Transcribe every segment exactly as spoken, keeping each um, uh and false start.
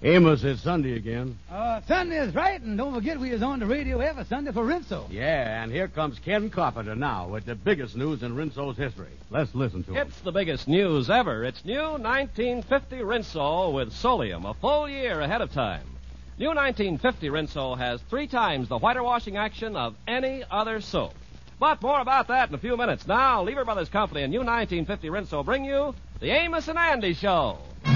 Amos, it's Sunday again. Uh, Sunday is right, and don't forget we is on the radio every Sunday for Rinso. Yeah, and here comes Ken Carpenter now with the biggest news in Rinso's history. Let's listen to him. It's the biggest news ever. It's new nineteen fifty Rinso with Solium, a full year ahead of time. New nineteen fifty Rinso has three times the whiter washing action of any other soap. But more about that in a few minutes. Now, Lever Brothers Company and new nineteen fifty Rinso bring you the Amos and Andy Show.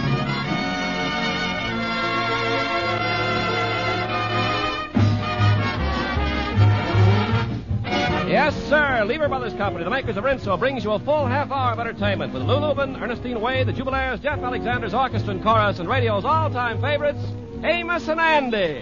Yes, sir. Lever Brothers Company, the makers of Rinso, brings you a full half hour of entertainment with Lou Lubin, Ernestine Wade, the Jubilaires, Jeff Alexander's Orchestra and Chorus, and radio's all-time favorites, Amos and Andy.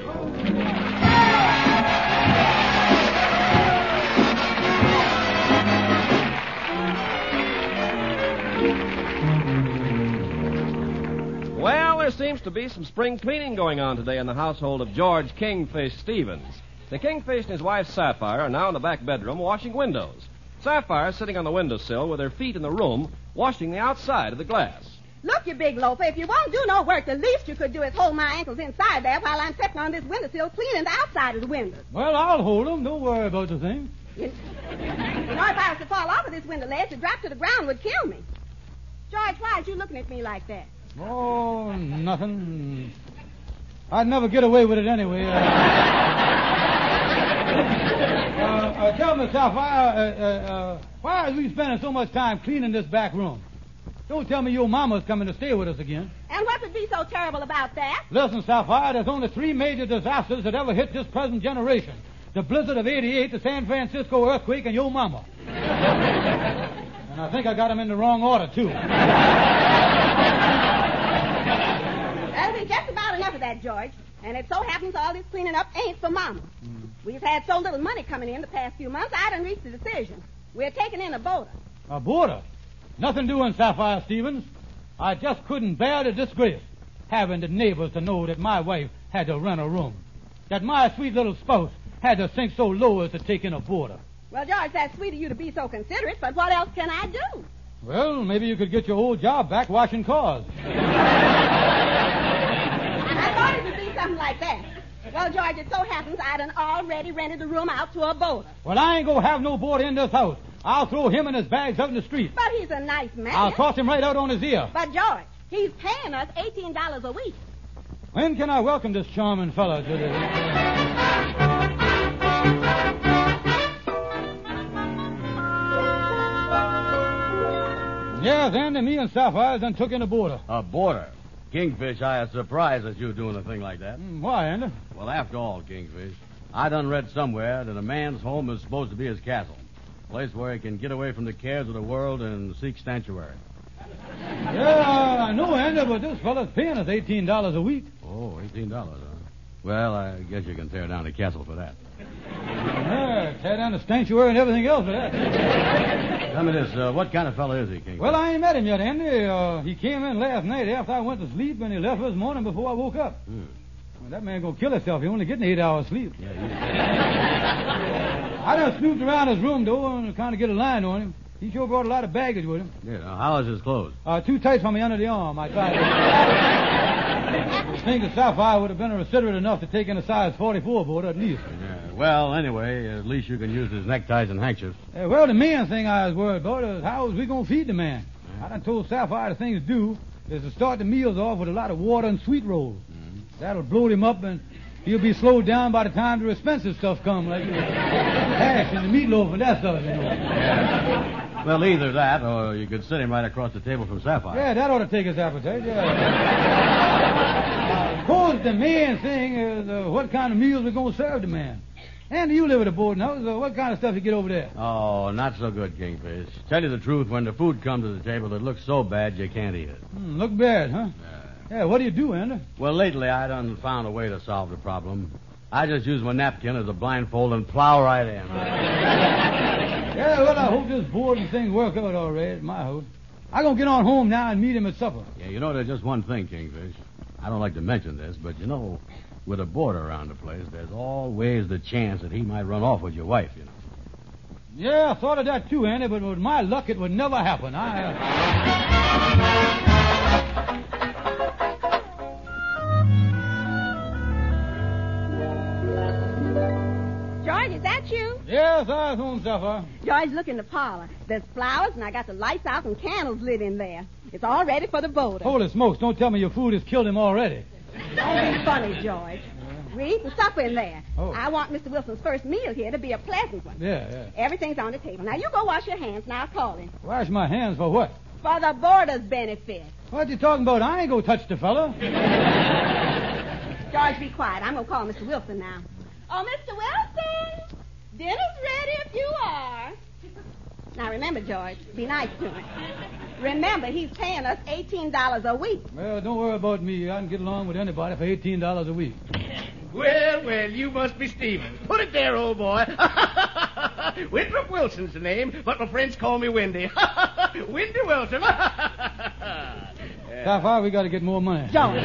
Well, there seems to be some spring cleaning going on today in the household of George Kingfish Stevens. The Kingfish and his wife Sapphire are now in the back bedroom washing windows. Sapphire is sitting on the windowsill with her feet in the room, washing the outside of the glass. Look, you big loafer, if you won't do no work, the least you could do is hold my ankles inside there while I'm sitting on this windowsill cleaning the outside of the window. Well, I'll hold them. Don't worry about the thing. You, you know, if I was to fall off of this window ledge, to drop to the ground would kill me. George, why is you looking at me like that? Oh, nothing. I'd never get away with it anyway. Uh, uh, uh, tell me, Sapphire, uh, uh, uh, why are we spending so much time cleaning this back room? Don't tell me your mama's coming to stay with us again. And what would be so terrible about that? Listen, Sapphire, there's only three major disasters that ever hit this present generation. The blizzard of eighty-eight, the San Francisco earthquake, and your mama. And I think I got them in the wrong order, too. That'll be just about enough of that, George. And it so happens all this cleaning up ain't for Mama. Mm. We've had so little money coming in the past few months, I done reached a decision. We're taking in a boarder. A boarder? Nothing doing, Sapphire Stevens. I just couldn't bear the disgrace having the neighbors to know that my wife had to rent a room. That my sweet little spouse had to sink so low as to take in a boarder. Well, George, that's sweet of you to be so considerate, but what else can I do? Well, maybe you could get your old job back washing cars. I thought it would be something like that. Well, George, it so happens I done already rented the room out to a boarder. Well, I ain't gonna have no boarder in this house. I'll throw him and his bags out in the street. But he's a nice man. I'll toss him right out on his ear. But, George, he's paying us eighteen dollars a week. When can I welcome this charming fellow to the... Yes, Andy, me and Sapphire done took in a boarder. A boarder? Kingfish, I am surprised at you doing a thing like that. Mm, why, Andy? Well, after all, Kingfish, I done read somewhere that a man's home is supposed to be his castle. A place where he can get away from the cares of the world and seek sanctuary. Yeah, I know, Andy, but this fellow's paying us eighteen dollars a week. Oh, eighteen dollars, huh? Well, I guess you can tear down the castle for that. Yeah, tear down the sanctuary and everything else for that. Tell me this, uh, what kind of fellow is he, King? Well, I ain't met him yet, Andy. Uh, he came in last night after I went to sleep, and he left this morning before I woke up. Hmm. Well, that man gonna kill himself. He only getting eight hours sleep. Yeah, I done snooped around his room, though, and kind of get a line on him. He sure brought a lot of baggage with him. Yeah, now, how is his clothes? Uh, too tight for me under the arm. I tried. I think the Sapphire would have been considerate enough to take in a size forty-four boarder at least. Yeah. Well, anyway, at least you can use his neckties and handkerchiefs. Uh, well, the main thing I was worried about is how is we going to feed the man. Yeah. I done told Sapphire the thing to do is to start the meals off with a lot of water and sweet rolls. Mm-hmm. That'll bloat him up, and he'll be slowed down by the time the expensive stuff comes, like the hash and the meatloaf and that stuff, you know. Yeah. Well, either that, or you could sit him right across the table from Sapphire. Yeah, that ought to take his appetite, yeah. uh, of course, the main thing is uh, what kind of meals we're going to serve the man. Andy, you live at a boarding house. Uh, what kind of stuff you get over there? Oh, not so good, Kingfish. Tell you the truth, when the food comes to the table, it looks so bad you can't eat it. Hmm, look bad, huh? Yeah. Yeah, what do you do, Andy? Well, lately I done found a way to solve the problem. I just use my napkin as a blindfold and plow right in. Yeah, well, I hope this boarding thing work out all right at my house. I'm going to get on home now and meet him at supper. Yeah, you know, there's just one thing, Kingfish. I don't like to mention this, but, you know, with a boarder around the place, there's always the chance that he might run off with your wife, you know. Yeah, I thought of that too, Andy, but with my luck, it would never happen. I... Uh... Yes, I was home, Sapphire. George, look in the parlor. There's flowers, and I got the lights out and candles lit in there. It's all ready for the voter. Holy smokes, don't tell me your food has killed him already. Don't be funny, George. We're eating supper in there. Oh. I want Mister Wilson's first meal here to be a pleasant one. Yeah, yeah. Everything's on the table. Now, you go wash your hands, and I'll call him. Wash my hands for what? For the boarder's benefit. What you talking about? I ain't gonna touch the fella. George, be quiet. I'm going to call Mister Wilson now. Oh, Mister Wilson! Dinner's ready if you are. Now, remember, George, be nice to him. Remember, he's paying us eighteen dollars a week. Well, don't worry about me. I can get along with anybody for eighteen dollars a week. Well, well, you must be Stevens. Put it there, old boy. Winthrop Wilson's the name, but my friends call me Windy. Windy Wilson. Sapphire, we got to get more money. George.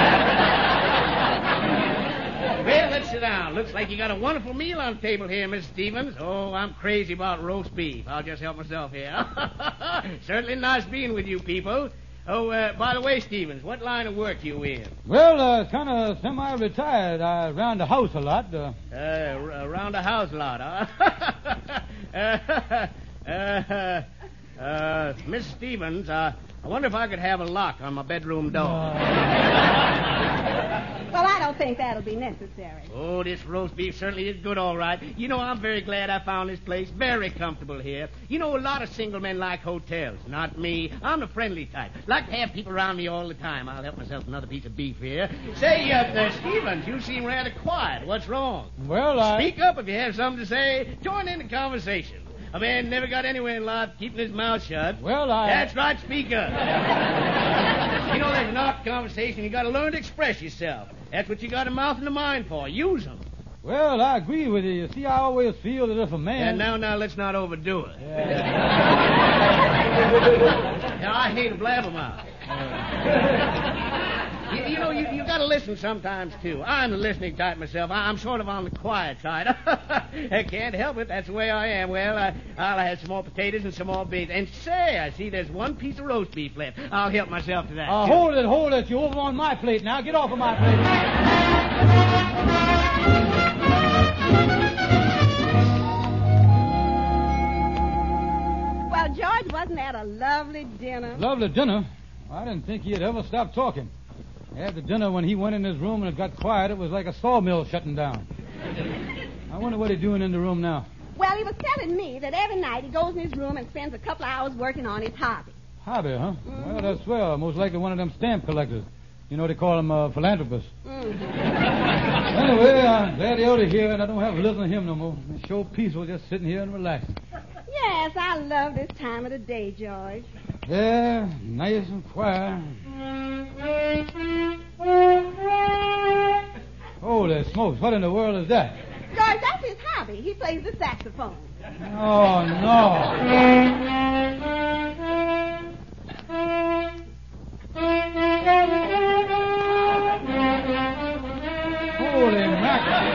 Well, let's sit down. Looks like you got a wonderful meal on the table here, Miss Stevens. Oh, I'm crazy about roast beef. I'll just help myself here. Certainly nice being with you people. Oh, uh, by the way, Stevens, what line of work you in? Well, uh, kind of semi-retired. I round the house a lot. Uh, Uh, r- around the house a lot, huh? uh, uh, uh, Miss Stevens, uh, I wonder if I could have a lock on my bedroom door. Well, I don't think that'll be necessary. Oh, this roast beef certainly is good, all right. You know, I'm very glad I found this place. Very comfortable here. You know, a lot of single men like hotels. Not me. I'm the friendly type. Like to have people around me all the time. I'll help myself another piece of beef here. Say, uh, uh, Stevens, you seem rather quiet. What's wrong? well, I... Speak up if you have something to say. Join in the conversation. A man never got anywhere in life keeping his mouth shut. Well, I... That's right, speak up. You know, there's an art conversation. You got to learn to express yourself. That's what you got a mouth and a mind for. Use them. Well, I agree with you. You see, I always feel that if a man... And now, now, let's not overdo it. Yeah. Now, I hate a blabbermouth. you, you know, you, you got to listen sometimes, too. I'm the listening type myself. I, I'm sort of on the quiet side. I can't help it. That's the way I am. Well, I, I'll have some more potatoes and some more beans. And say, I see there's one piece of roast beef left. I'll help myself to that. Uh, too. hold it, hold it. You're over on my plate now. Get off of my plate. Well, George, wasn't that a lovely dinner? Lovely dinner. I didn't think he'd ever stop talking. After dinner, when he went in his room and it got quiet, it was like a sawmill shutting down. I wonder what he's doing in the room now. Well, he was telling me that every night he goes in his room and spends a couple of hours working on his hobby. Hobby, huh? Mm-hmm. Well, that's swell. Most likely one of them stamp collectors. You know, they call them uh, philanthropists. Mm-hmm. Anyway, I'm glad you're out of here, and I don't have to listen to him no more. It's so peaceful just sitting here and relaxing. Yes, I love this time of the day, George. Yeah, nice and quiet. Holy smokes, what in the world is that? George, that's his hobby. He plays the saxophone. Oh, no. Holy mackerel.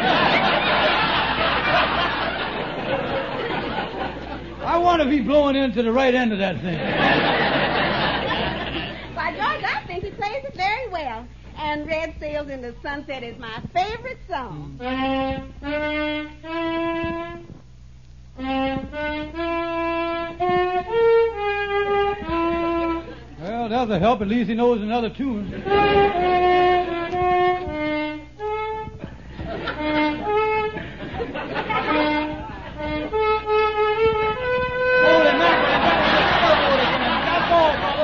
I wonder if he's blowing into the right end of that thing. Why, George, I think he plays it very well. And Red Sails in the Sunset is my favorite song. Well, that'll help. At least he knows another tune. Holy mackerel. That's all, brother.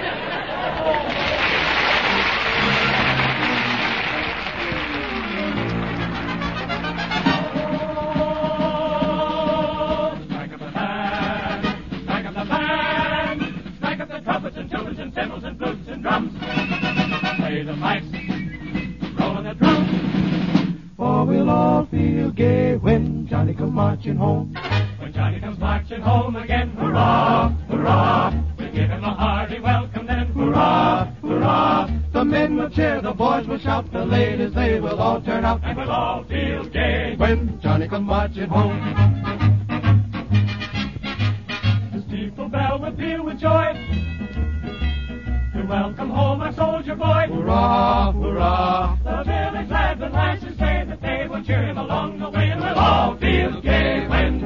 Strike up the band, strike up the band, strike up the trumpets and tubas and cymbals and flutes and drums. Play the pipes, rolling the drums. For we'll all feel gay when Johnny comes marching home. When Johnny comes marching home again, hurrah, hurrah. We'll give him a hearty welcome then, hurrah, hurrah. The men will cheer, the boys will shout, the ladies they will all turn out, and we'll all feel gay when Johnny comes marching home. The steeple bell will peal with joy to welcome home our soldier boy. Hurrah, hurrah. The village lads and lasses say that they will cheer him along the way, and we'll all feel gay when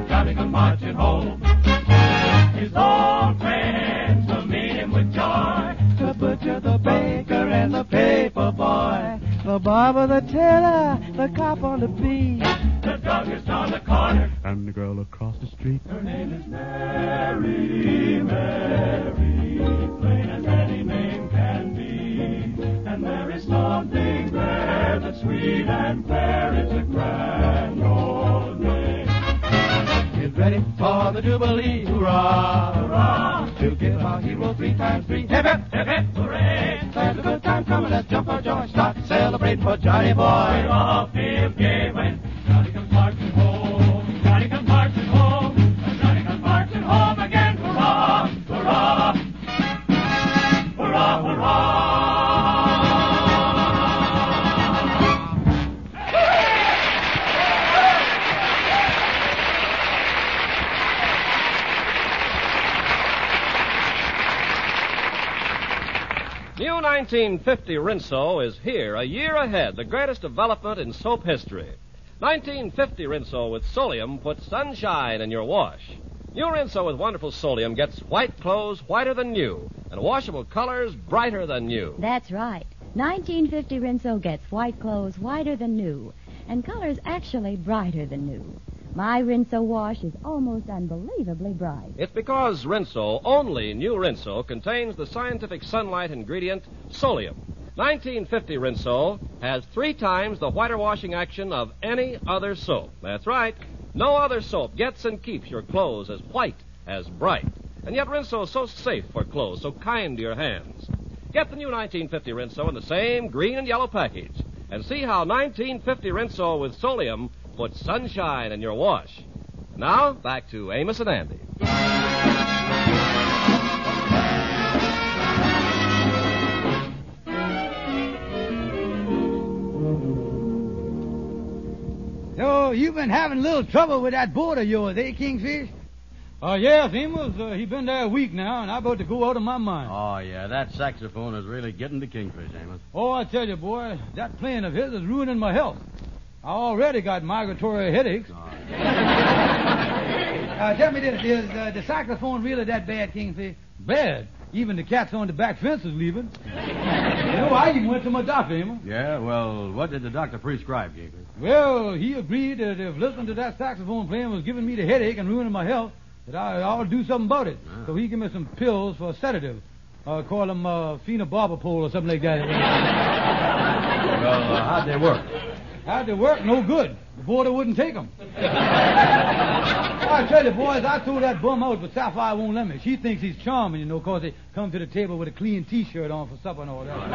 the barber, the tailor, the cop on the beat, the druggist on the corner, and the girl across the street. Her name is Mary, Mary, plain as any name can be. And there is something there that's sweet and fair. It's a grand old name. Get ready for the Jubilee, hurrah, Hurrah! to give our hero three times three. Hip, hip, Hip, hip, hooray! there's a good time coming, let's jump for joy, start celebrating for Johnny We're Boy. off hip gay when Johnny comes marching home. Johnny comes marching home. And Johnny comes marching home again. Hurrah! Hurrah! Hurrah! Hurrah! New nineteen fifty Rinso is here, a year ahead, the greatest development in soap history. nineteen fifty Rinso with Solium puts sunshine in your wash. New Rinso with wonderful Solium gets white clothes whiter than new and washable colors brighter than new. That's right. nineteen fifty Rinso gets white clothes whiter than new and colors actually brighter than new. My Rinso wash is almost unbelievably bright. It's because Rinso, only new Rinso, contains the scientific sunlight ingredient Solium. nineteen fifty Rinso has three times the whiter washing action of any other soap. That's right. No other soap gets and keeps your clothes as white, as bright. And yet Rinso is so safe for clothes, so kind to your hands. Get the new nineteen fifty Rinso in the same green and yellow package and see how nineteen fifty Rinso with Solium puts sunshine in your wash. Now, back to Amos and Andy. So, you've been having a little trouble with that board of yours, eh, Kingfish? Uh, yes, Amos. Uh, he been there a week now, and I'm about to go out of my mind. Oh, yeah, that saxophone is really getting to Kingfish, Amos. Oh, I tell you, boy, that playing of his is ruining my health. I already got migratory headaches. Oh, Uh, tell me this, is uh, the saxophone really that bad, Kingfish? Bad. Even the cats on the back fence is leaving. You know, I even went to my doctor, Amos. yeah, well, what did the doctor prescribe, Kingfish? Well, he agreed that if listening to that saxophone playing was giving me the headache and ruining my health, that I ought to do something about it. Ah. So he gave me some pills for a sedative. Uh, call them uh, phenobarbital or something like that. Well, uh, how'd they work? How'd they work? No good. The boarder wouldn't take them. I tell you, boys, I told that bum out, but Sapphire won't let me. She thinks he's charming, you know, because they come to the table with a clean T-shirt on for supper and all that.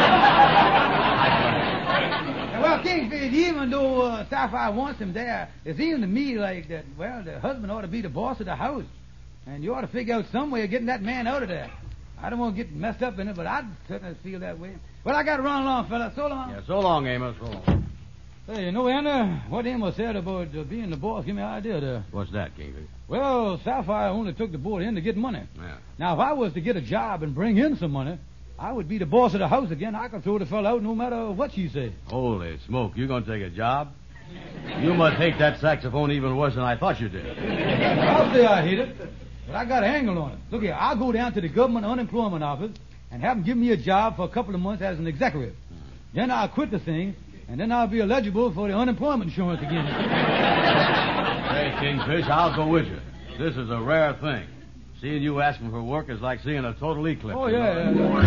And, well, Kingfish, even though uh, Sapphire wants him there, it seems to me like that, well, the husband ought to be the boss of the house. And you ought to figure out some way of getting that man out of there. I don't want to get messed up in it, but I certainly feel that way. Well, I got to run along, fella. So long. Yeah, so long, Amos, so long. Hey, you know, Anna, what Amos said about uh, being the boss give me an idea there. What's that, Kingfish? Well, Sapphire only took the board in to get money. Yeah. Now, if I was to get a job and bring in some money, I would be the boss of the house again. I could throw the fella out no matter what she say. Holy smoke, you going to take a job? You must hate that saxophone even worse than I thought you did. I'll say I hate it, but I got an angle on it. Look here, I'll go down to the government unemployment office and have them give me a job for a couple of months as an executive. Then I'll quit the thing, and then I'll be eligible for the unemployment insurance again. Hey, Kingfish, I'll go with you. This is a rare thing. Seeing you asking for work is like seeing a total eclipse. Oh, you know? yeah, yeah,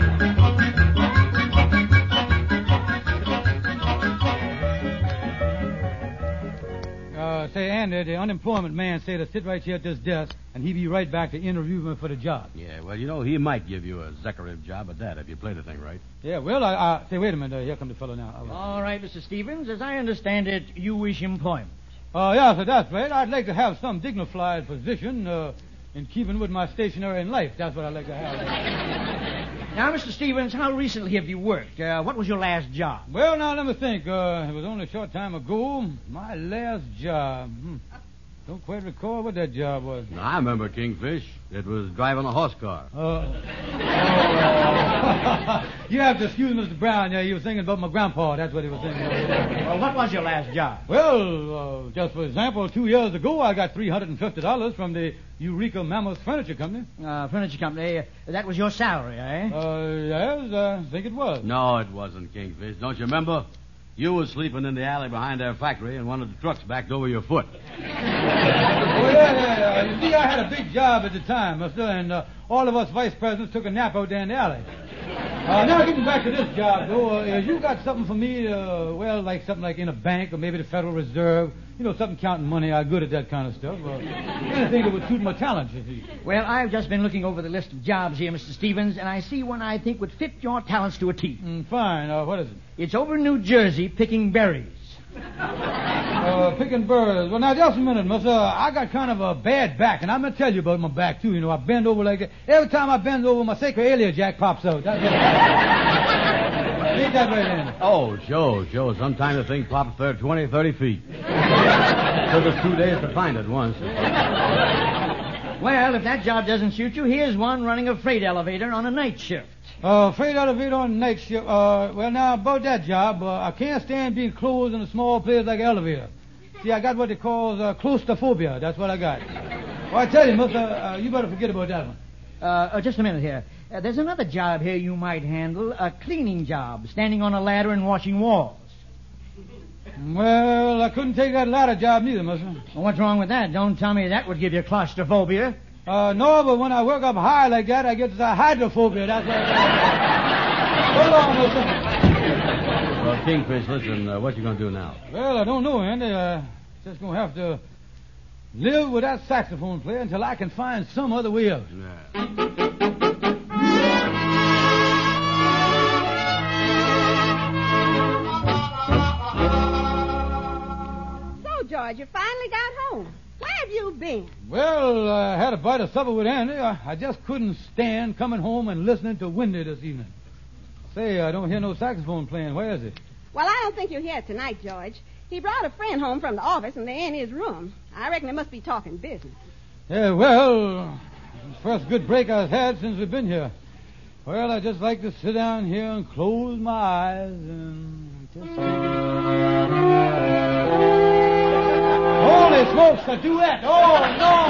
yeah. Uh, say, Andy, the unemployment man said to sit right here at this desk, and he'd be right back to interview me for the job. Yeah, well, you know, he might give you a executive job at that if you play the thing right. Yeah, well, I, I say, wait a minute. Uh, here comes the fellow now. Uh, All right, Mister Stevens. As I understand it, you wish employment. Uh, yeah, so that's right. I'd like to have some dignified position uh, in keeping with my stationery in life. That's what I'd like to have. Now, Mister Stevens, how recently have you worked? Uh, what was your last job? Well, now, let me think. Uh, it was only a short time ago. My last job. Hmm. don't quite recall what that job was. I remember Kingfish. It was driving a horse car. Uh, oh, uh, you have to excuse Mister Brown. Yeah, he was thinking about my grandpa. That's what he was thinking about. Well, what was your last job? Well, uh, just for example, two years ago, I got three hundred fifty dollars from the Eureka Mammoth Furniture Company. Uh, furniture company. Uh, that was your salary, eh? Uh, yes, I think it was. No, it wasn't, Kingfish. Don't you remember? You was sleeping in the alley behind their factory, and one of the trucks backed over your foot. Oh, yeah, yeah, yeah. You see, I had a big job at the time, mister, and uh, all of us vice presidents took a nap out there in the alley. Uh, now, getting back to this job, though, uh, you got something for me, uh, well, like something like in a bank or maybe the Federal Reserve, you know, something counting money. I'm good at that kind of stuff. Uh, anything that would suit my talents, you see. Well, I've just been looking over the list of jobs here, Mister Stevens, and I see one I think would fit your talents to a T. Mm, fine. Uh, what is it? It's over in New Jersey picking berries. Uh, picking birds. Well, now, just a minute, mister. I got kind of a bad back, and I'm going to tell you about my back, too. You know, I bend over like that. Every time I bend over, my sacroiliac pops out. That's it. Ain't that right, Andy? Oh, sure, sure. Sometimes the thing pops there twenty, thirty feet. Took us two days to find it once. Well, if that job doesn't suit you, here's one running a freight elevator on a night shift. Uh, freight elevator on night shift. Uh, well, now, about that job, uh, I can't stand being closed in a small place like an elevator. See, I got what they call uh, claustrophobia. That's what I got. Well, I tell you, mister, uh, you better forget about that one. Uh, uh, just a minute here. Uh, there's another job here you might handle, a cleaning job, standing on a ladder and washing walls. Well, I couldn't take that ladder job neither, mister. Well, what's wrong with that? Don't tell me that would give you claustrophobia. Uh, no, but when I work up high like that, I get uh, hydrophobia. That's what I Hold on, mister. Well, Kingfish, listen, uh, what you going to do now? Well, I don't know, Andy. Uh, just going to have to live with that saxophone player until I can find some other way out. Yeah. George, you finally got home. Where have you been? Well, I uh, had a bite of supper with Andy. I, I just couldn't stand coming home and listening to Wendy this evening. Say, I don't hear no saxophone playing. Where is it? Well, I don't think you'll hear it tonight, George. He brought a friend home from the office, and they're in his room. I reckon they must be talking business. Yeah, well, it's the first good break I've had since we've been here. Well, I just like to sit down here and close my eyes and just think. Holy smokes, a duet! Oh, no!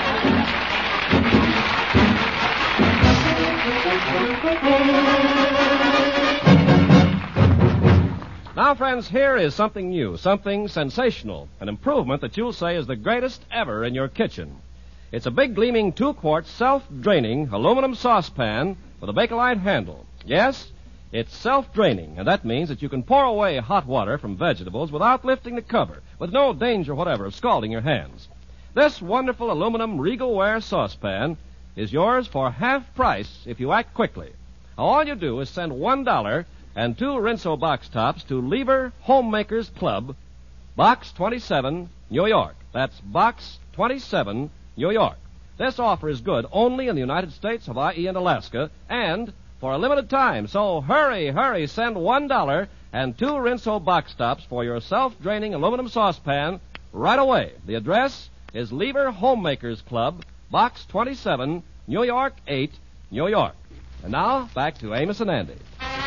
Now, friends, here is something new, something sensational, an improvement that you'll say is the greatest ever in your kitchen. It's a big, gleaming, two-quart, self-draining aluminum saucepan with a Bakelite handle. Yes, it's self-draining, and that means that you can pour away hot water from vegetables without lifting the cover, with no danger whatever of scalding your hands. This wonderful aluminum Regalware saucepan is yours for half price if you act quickly. All you do is send one dollar and two Rinso box tops to Lieber Homemakers Club, Box twenty-seven, New York. That's Box twenty-seven, New York. This offer is good only in the United States, Hawaii, and Alaska, and for a limited time. So hurry, hurry, send one dollar and two Rinso box tops for your self-draining aluminum saucepan right away. The address is Lieber Homemakers Club, Box twenty-seven, New York eight, New York. And now, back to Amos and Andy.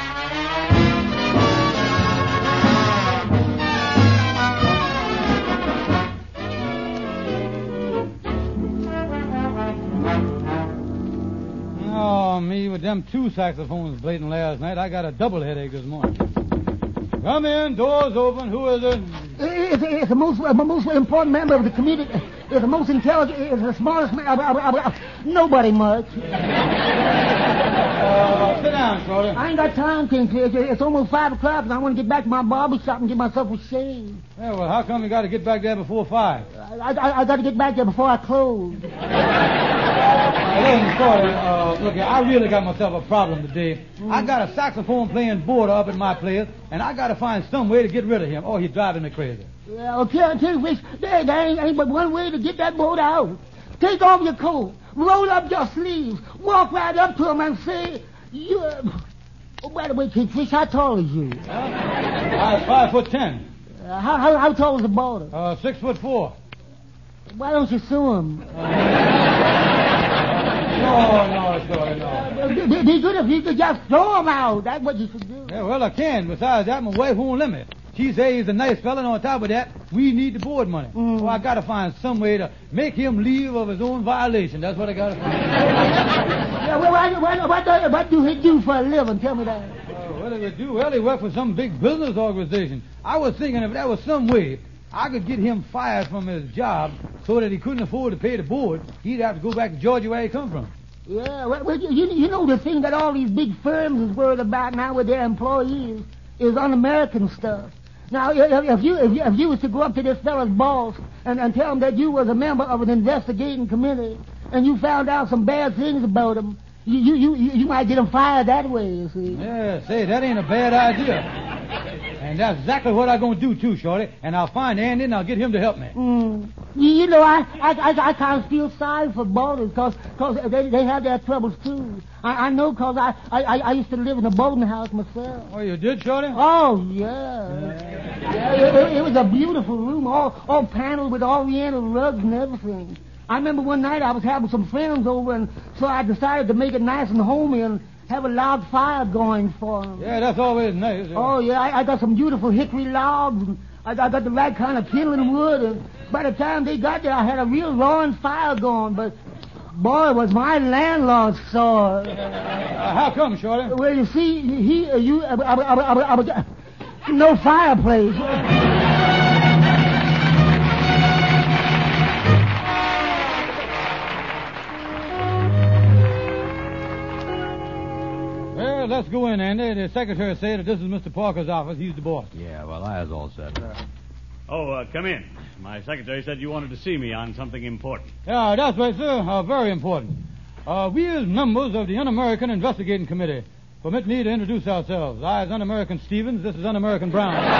Oh, me, with them two saxophones blading last night, I got a double headache this morning. Come in, doors open. Who is it? It's, it's the most, uh, most important member of the community. It's the most intelligent. It's the smartest man. Uh, uh, uh, nobody much. Uh, sit down, Shorty. I ain't got time, Kingfish. It's almost five o'clock, and I want to get back to my barber shop and get myself a shave. Yeah, well, how come you got to get back there before five? I, I, I got to get back there before I close. Listen, Shorty, uh, look here, I really got myself a problem today. Mm. I got a saxophone playing boarder up at my place, and I got to find some way to get rid of him. Oh, he's driving me crazy. Well, tell, tell you, there, there ain't, ain't but one way to get that boat out. Take off your coat, roll up your sleeves, walk right up to him and say, you... Uh... Oh, by the way, Kingfish, how tall is you? Uh, I'm five foot ten. Uh, how, how, how tall is the boarder? Uh, six foot four. Why don't you sue him? No, no, Shorty, no. It'd be- be good if you could just throw him out. That's what you should do. Yeah, well, I can. Besides that, my wife won't let me. She says he's a nice fella, and on top of that, we need the board money. Mm. So I gotta find some way to make him leave of his own violation. That's what I gotta find. Yeah, well, what, what, what, do, what do he do for a living? Tell me that. Uh, what did he do? Well, he worked for some big business organization. I was thinking if there was some way I could get him fired from his job so that he couldn't afford to pay the board, he'd have to go back to Georgia where he come from. Yeah, well, well you, you know the thing that all these big firms is worried about now with their employees is un-American stuff. Now, if, if you if you if you was to go up to this fella's boss and, and tell him that you was a member of an investigating committee and you found out some bad things about him, you you you, you might get him fired that way. You see? Yeah, say that ain't a bad idea. And that's exactly what I'm going to do, too, Shorty. And I'll find Andy, and I'll get him to help me. Mm. You, you know, I, I, I, I kind of feel sorry for boarders because they, they have their troubles, too. I, I know because I, I, I used to live in a boarding house myself. Oh, you did, Shorty? Oh, yeah. yeah. yeah it, it was a beautiful room, all, all paneled with oriental rugs and everything. I remember one night I was having some friends over, and so I decided to make it nice and homey and have a log fire going for them. Yeah, that's always nice. Yeah. Oh, yeah, I, I got some beautiful hickory logs, and I, I got the right kind of kindling wood, and by the time they got there, I had a real roaring fire going, but, boy, was my landlord sore. Uh, how come, Shorty? Well, you see, he, uh, you, uh, uh, uh, uh, uh, no fireplace. Let's go in, Andy. The secretary said that this is Mister Parker's office. He's the boss. Yeah, well, I was all set. Oh, uh, come in. My secretary said you wanted to see me on something important. Yeah, that's right, sir. Uh, very important. Uh, we as members of the Un-American Investigating Committee permit me to introduce ourselves. I is Un-American Stevens. This is Un-American Brown. Uh,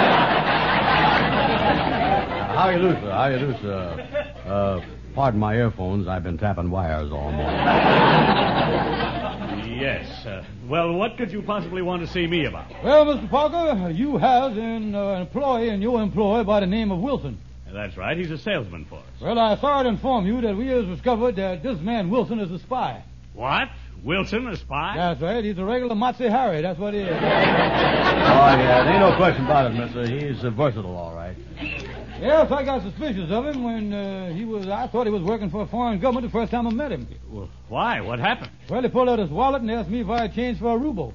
how you do, sir? How you do, sir? Uh, pardon my earphones. I've been tapping wires all morning. Yes. Uh, well, what could you possibly want to see me about? Well, Mister Parker, you have an uh, employee in your employ by the name of Wilson. That's right. He's a salesman for us. Well, I sorry to inform you that we have discovered that this man Wilson is a spy. What? Wilson, a spy? That's right. He's a regular Motsy Harry. That's what he is. Oh, yeah. There ain't no question about it, mister. He's uh, versatile, all right. Yes, I got suspicious of him when uh, he was... I thought he was working for a foreign government the first time I met him. Well, why? What happened? Well, he pulled out his wallet and asked me if I had change for a ruble.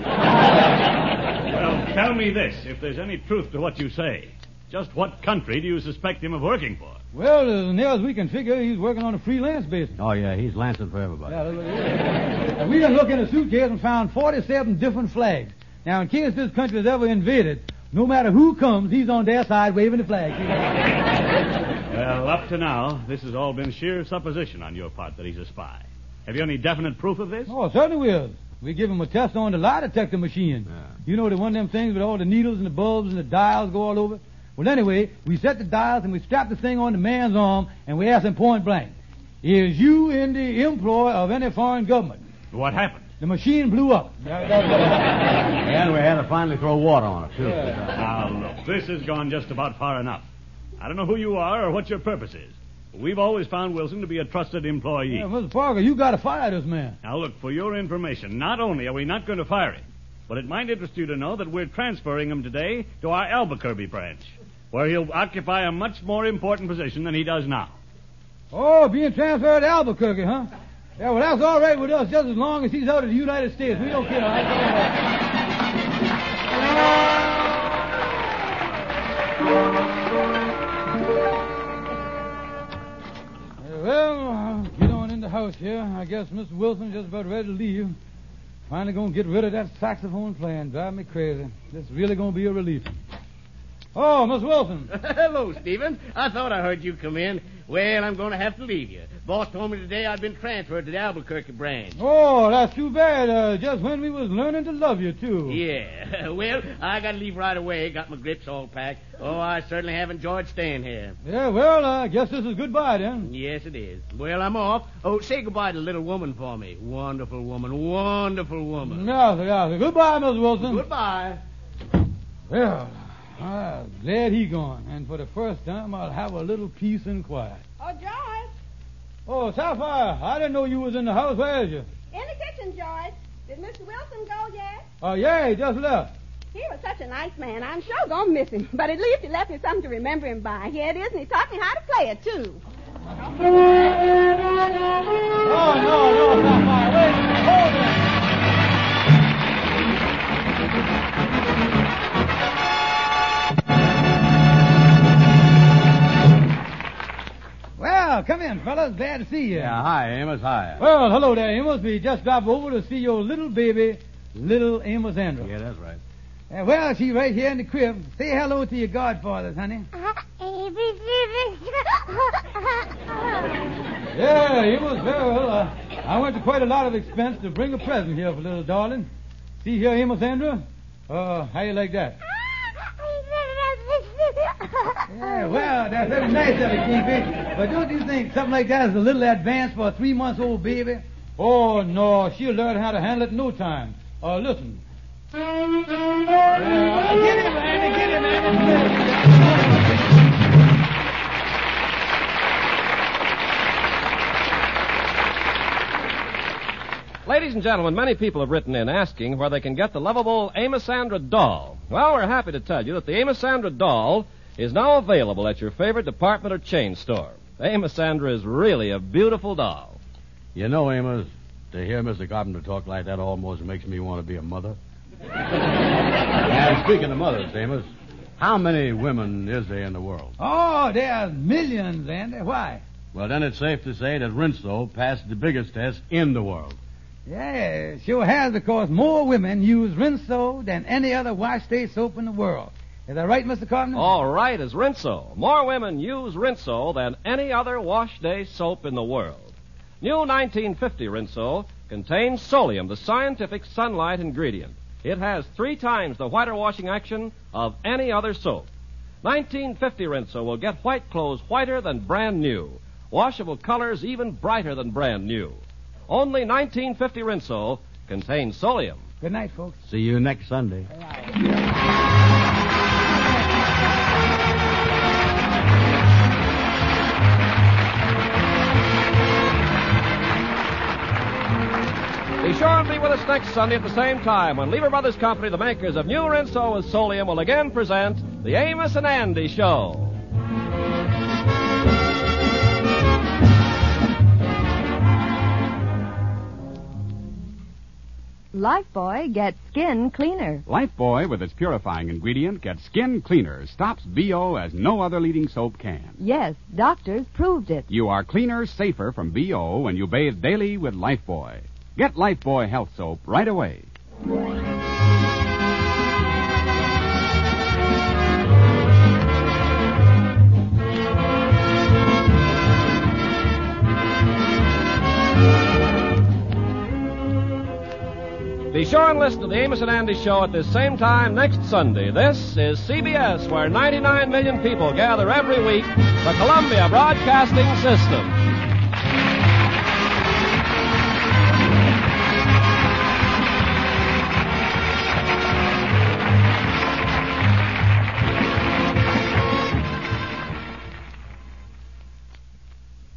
Well, tell me this, if there's any truth to what you say. Just what country do you suspect him of working for? Well, as near as we can figure, he's working on a freelance basis. Oh, yeah, he's lancing for everybody. Yeah, look at this. We done looked in a suitcase and found forty-seven different flags. Now, in case this country is ever invaded, no matter who comes, he's on their side waving the flag. Well, up to now, this has all been sheer supposition on your part that he's a spy. Have you any definite proof of this? Oh, certainly we have. We give him a test on the lie detector machine. Yeah. You know, the one of them things with all the needles and the bulbs and the dials go all over? Well, anyway, we set the dials and we strap the thing on the man's arm and we ask him point blank, is you in the employ of any foreign government? What happened? The machine blew up. And we had to finally throw water on it, too. Yeah. Now, look, this has gone just about far enough. I don't know who you are or what your purpose is. But we've always found Wilson to be a trusted employee. Yeah, Mister Parker, you got to fire this man. Now, look, for your information, not only are we not going to fire him, but it might interest you to know that we're transferring him today to our Albuquerque branch, where he'll occupy a much more important position than he does now. Oh, being transferred to Albuquerque, huh? Yeah, well, that's all right with us, just as long as he's out of the United States. We don't care. That's all right. Well, uh, get on in the house here. I guess Mister Wilson's just about ready to leave. Finally going to get rid of that saxophone playing. Drive me crazy. This is really going to be a relief. Oh, Miss Wilson. Hello, Stephen. I thought I heard you come in. Well, I'm going to have to leave you. Boss told me today I'd been transferred to the Albuquerque branch. Oh, that's too bad. Uh, just when we was learning to love you, too. Yeah. Well, I got to leave right away. Got my grips all packed. Oh, I certainly have enjoyed staying here. Yeah, well, I uh, guess this is goodbye, then. Yes, it is. Well, I'm off. Oh, say goodbye to the little woman for me. Wonderful woman. Wonderful woman. Yeah, yeah. Goodbye, Miss Wilson. Goodbye. Well, I'm glad he gone. And for the first time, I'll have a little peace and quiet. How Oh, George. Oh, Sapphire, I didn't know you was in the house. Where is you? In the kitchen, George. Did Mister Wilson go yet? Oh, yeah, he just left. He was such a nice man. I'm sure gonna miss him. But at least he left me something to remember him by. Here it is, and he taught me how to play it, too. Oh, no, no, Sapphire. Wait a minute. Hold it. Well, come in, fellas. Glad to see you. Yeah, hi, Amos. Hi. Well, hello there, Amos. We just dropped over to see your little baby, little Amos Andrew. Yeah, that's right. Uh, well, she's right here in the crib. Say hello to your godfathers, honey. Yeah, Amos, very well. Uh, I went to quite a lot of expense to bring a present here for little darling. See here, Amos Andrew? Uh, how you like that? Yeah, well, that's very nice of you, Kingfish. But don't you think something like that is a little advance for a three-month-old baby? Oh, no, she'll learn how to handle it in no time. Uh, listen. Uh, get him, Andy, get him, Andy. Ladies and gentlemen, many people have written in asking where they can get the lovable Amosandra doll. Well, we're happy to tell you that the Amosandra doll is now available at your favorite department or chain store. Amosandra is really a beautiful doll. You know, Amos, to hear Mister Carpenter talk like that almost makes me want to be a mother. And speaking of mothers, Amos, how many women is there in the world? Oh, there's millions, Andy. Why? Well, then it's safe to say that Rinso passed the biggest test in the world. Yeah, it sure has, because more women use Rinso than any other wash-day soap in the world. Is that right, Mister Carpenter? All right, as Rinso. More women use Rinso than any other wash-day soap in the world. New nineteen fifty Rinso contains Solium, the scientific sunlight ingredient. It has three times the whiter washing action of any other soap. nineteen fifty Rinso will get white clothes whiter than brand new. Washable colors even brighter than brand new. Only nineteen fifty Rinso contains Solium. Good night, folks. See you next Sunday. Be sure and be with us next Sunday at the same time when Lever Brothers Company, the makers of New Rinso with Solium, will again present the Amos and Andy Show. Lifebuoy gets skin cleaner. Lifebuoy, with its purifying ingredient, gets skin cleaner, stops B O as no other leading soap can. Yes, doctors proved it. You are cleaner, safer from B O when you bathe daily with Lifebuoy. Get Lifebuoy Health Soap right away. Be sure and listen to the Amos and Andy Show at this same time next Sunday. This is C B S, where ninety-nine million people gather every week, the Columbia Broadcasting System.